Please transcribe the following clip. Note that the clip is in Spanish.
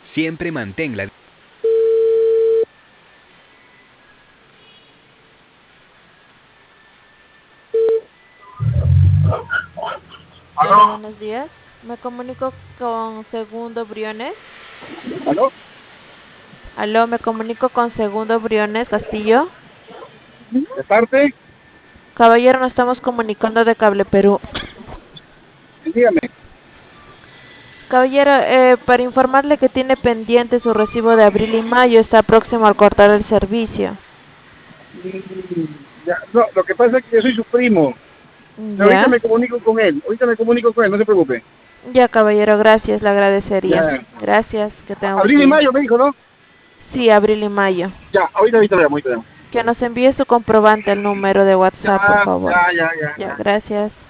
Siempre manténla. Hola, ¿Aló? buenos días. Me comunico con Segundo Briones. ¿Aló? Aló, me comunico con Segundo Briones Castillo. ¿De parte? Caballero, nos estamos comunicando de Cable Perú. Dígame. Caballero, para informarle que tiene pendiente su recibo de abril y mayo, está próximo al cortar el servicio. Ya, no, lo que pasa es que yo soy su primo. Ahorita ¿Ya? me comunico con él. Ahorita me comunico con él, no se preocupe. Ya, caballero, gracias, le agradecería. Ya. Gracias, que tenga buen Abril y día. mayo me dijo, ¿no? Sí, abril y mayo. Ya, ahorita le llamo, ahorita le llamo. Que nos envíe su comprobante al número de Ya, WhatsApp, por favor. ya, ya, ya, Ya, ya. gracias.